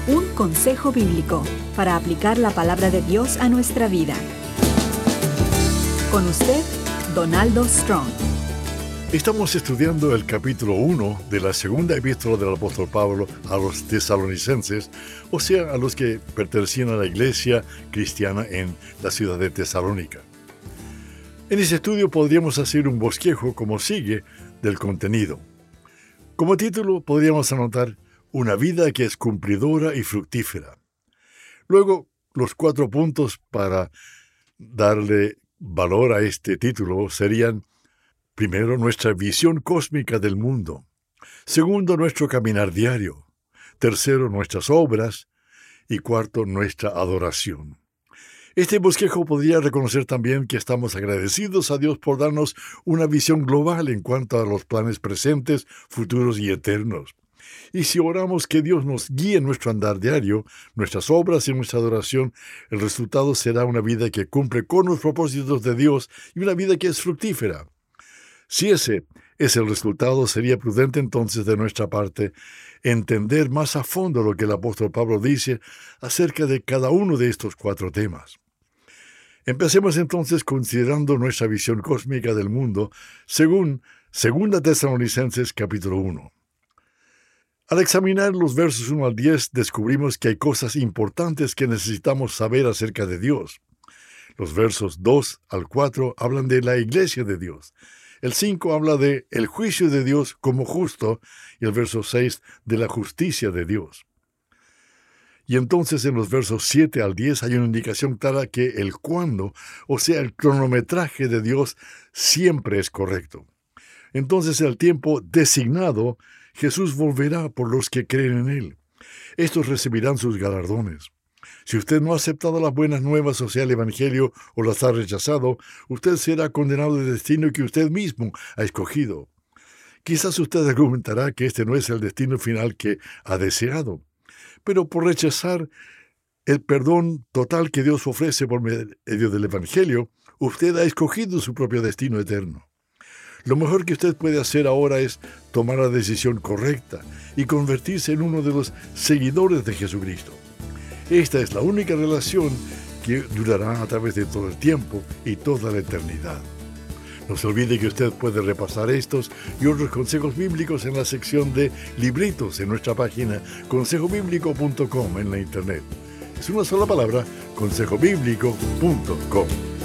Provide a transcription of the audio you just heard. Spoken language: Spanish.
Un consejo bíblico para aplicar la palabra de Dios a nuestra vida. Con usted, Donaldo Strong. Estamos estudiando el capítulo 1 de la segunda epístola del apóstol Pablo a los tesalonicenses, o sea, a los que pertenecían a la iglesia cristiana en la ciudad de Tesalónica. En ese estudio podríamos hacer un bosquejo como sigue del contenido. Como título podríamos anotar una vida que es cumplidora y fructífera. Luego, los 4 puntos para darle valor a este título serían: primero, nuestra visión cósmica del mundo; segundo, nuestro caminar diario; tercero, nuestras obras; y cuarto, nuestra adoración. Este bosquejo podría reconocer también que estamos agradecidos a Dios por darnos una visión global en cuanto a los planes presentes, futuros y eternos. Y si oramos que Dios nos guíe en nuestro andar diario, nuestras obras y nuestra adoración, el resultado será una vida que cumple con los propósitos de Dios y una vida que es fructífera. Si ese es el resultado, sería prudente entonces de nuestra parte entender más a fondo lo que el apóstol Pablo dice acerca de cada uno de estos 4 temas. Empecemos entonces considerando nuestra visión cósmica del mundo según 2 Tesalonicenses capítulo 1. Al examinar los versos 1 al 10, descubrimos que hay cosas importantes que necesitamos saber acerca de Dios. Los versos 2 al 4 hablan de la iglesia de Dios. El 5 habla de el juicio de Dios como justo y el verso 6 de la justicia de Dios. Y entonces en los versos 7 al 10 hay una indicación clara que el cuándo, o sea, el cronometraje de Dios, siempre es correcto. Entonces el tiempo designado, Jesús volverá por los que creen en Él. Estos recibirán sus galardones. Si usted no ha aceptado las buenas nuevas, o sea, el Evangelio, o las ha rechazado, usted será condenado del destino que usted mismo ha escogido. Quizás usted argumentará que este no es el destino final que ha deseado, pero por rechazar el perdón total que Dios ofrece por medio del Evangelio, usted ha escogido su propio destino eterno. Lo mejor que usted puede hacer ahora es tomar la decisión correcta y convertirse en uno de los seguidores de Jesucristo. Esta es la única relación que durará a través de todo el tiempo y toda la eternidad. No se olvide que usted puede repasar estos y otros consejos bíblicos en la sección de libritos en nuestra página consejobiblico.com en la internet. Es una sola palabra, consejobiblico.com.